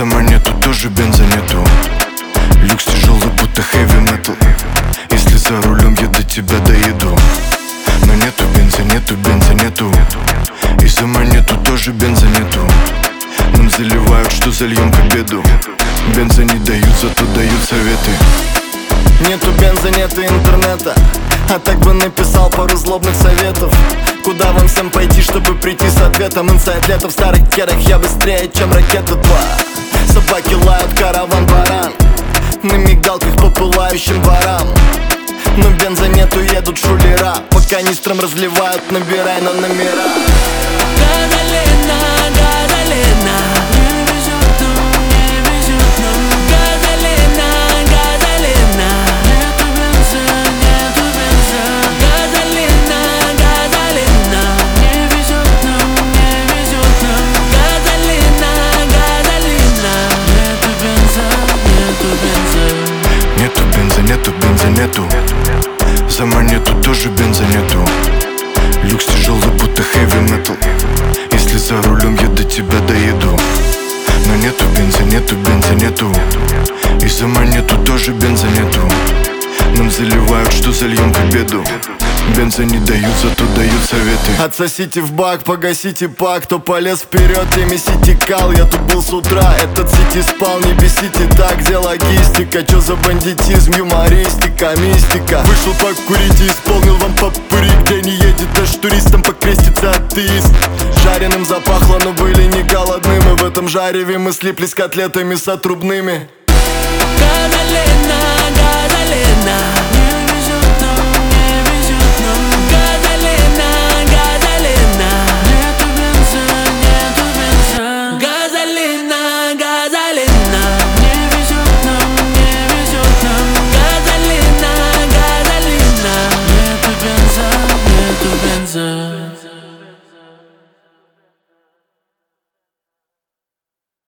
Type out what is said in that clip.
монету тоже бенза нету. Люкс тяжелый, будто хэви метал. Если за рулем я до тебя доеду. Но нету бенза, нету бенза, нету. И за монету тоже бенза нету. Нам заливают, что зальем к обеду. Бенза не дают, зато дают советы. Нету бенза, нету интернета. А так бы написал пару злобных советов. Куда вам всем пойти, чтобы прийти с ответом? Инсайд лето в старых кедах, я быстрее, чем ракета 2. Собаки лают, караван баран. На мигалках по пылающим дворам. Но бенза нету, едут шулера. По канистрам разливают, набирай на номера. Гадалина, Гадалина, не везет нам, не везет нам. Гадалина, Гадалина, нету бенза, нету бенза. Гадалина, Гадалина, не везет нам, не везет нам. Гадалина, Гадалина, нету бенза, нету бенза. Нету бенза, нету бенза, нету. За монету тоже бенза нету. Люкс тяжелый, будто хэви метал. Если за рулем я до тебя доеду. Но нету бенза, нету бенза, нету. И за монету тоже бенза нету. Нам заливают, что зальем к обеду. Бенза не дают, зато дают советы. Отсосите в бак, погасите пак. Кто полез вперед, теми сити кал. Я тут был с утра, этот сити спал. Не бесите так, где логистика? Чё за бандитизм, юмористика, мистика? Вышел покурить и исполнил вам попури. Где не едет аж туристам покрестится атеист. Жареным запахло, но были не голодны. Мы в этом жареве, мы слиплись котлетами с отрубными.